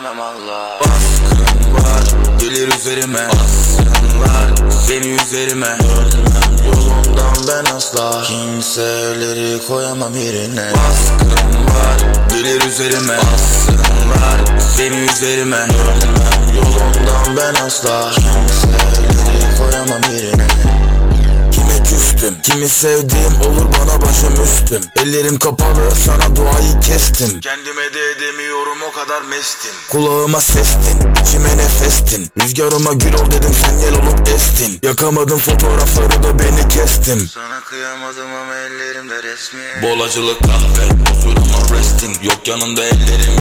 veremem Allah. Baskın var, gelir üzerime. Baskınlar beni üzerime. Yolumdan ben asla kimseleri koyamam yerine. Baskın var, gelir üzerime. Baskınlar beni üzerime. Yolumdan ben asla kimseleri koyamam yerine. Kime küstüm, kimi sevdiğim olur bana başım üstüm. Ellerim kapalı, sana duayı kestim. Kendime de edemiyorum, o kadar mestim. Kulağıma sestin, içime nefestin. Rüzgarıma gül ol dedim, sen yel olup estin. Yakamadım fotoğrafları da beni kestim. Sana kıyamadım ama ellerimde resmi. Bol acılı kahve, huzur ama restin. Yok yanımda ellerim